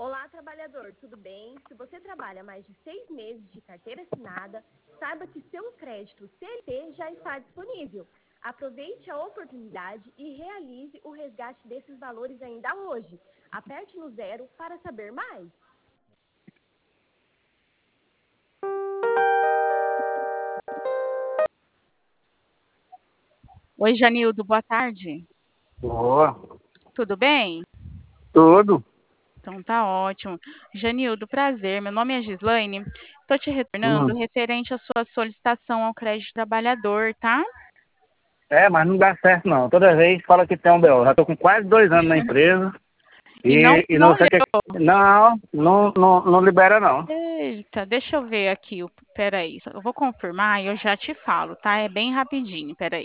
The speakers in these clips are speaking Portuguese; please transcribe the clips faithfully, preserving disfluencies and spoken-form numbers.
Olá, trabalhador, tudo bem? Se você trabalha mais de seis meses de carteira assinada, saiba que seu crédito C L T já está disponível. Aproveite a oportunidade e realize o resgate desses valores ainda hoje. Aperte no zero para saber mais. Oi, Janildo, boa tarde. Boa, Tudo bem? tudo. Então tá ótimo. Janildo, prazer. Meu nome é Gislaine. Estou te retornando Hum. referente à sua solicitação ao crédito trabalhador, tá? É, mas não dá certo não. Toda vez fala que tem um B O. Já tô com quase dois anos na empresa E não, e, e não não sei o que. olhou. Não, não, não, não libera não. Eita, deixa eu ver aqui. o- Peraí, só- eu vou confirmar e eu já te falo, tá? É bem rapidinho, peraí.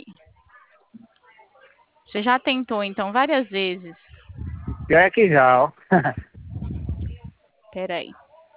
Você já tentou, então, várias vezes. Já é que já, ó. Peraí.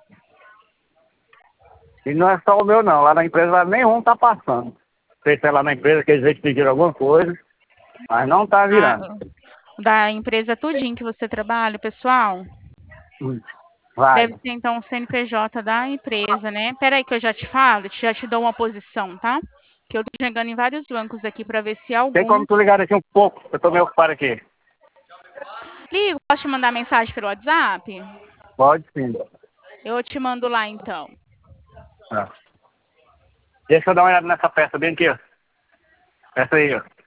E não é só o meu não. Lá na empresa nenhum tá passando. Não sei se é lá na empresa que eles pediram alguma coisa, mas não tá Ah, virando. da empresa tudinho que você trabalha, pessoal? Hum. Vai. Deve ser então o C N P J da empresa, né? Peraí que eu já te falo, já te dou uma posição, tá? Que eu tô chegando em vários bancos aqui para ver se Tem algum. como tu ligar aqui um pouco? Eu tô meio ocupado aqui. Ligo, posso te mandar mensagem pelo WhatsApp? Pode sim. Eu te mando lá então. Ah. Deixa eu dar uma olhada nessa peça bem aqui, ó. Essa aí, ó.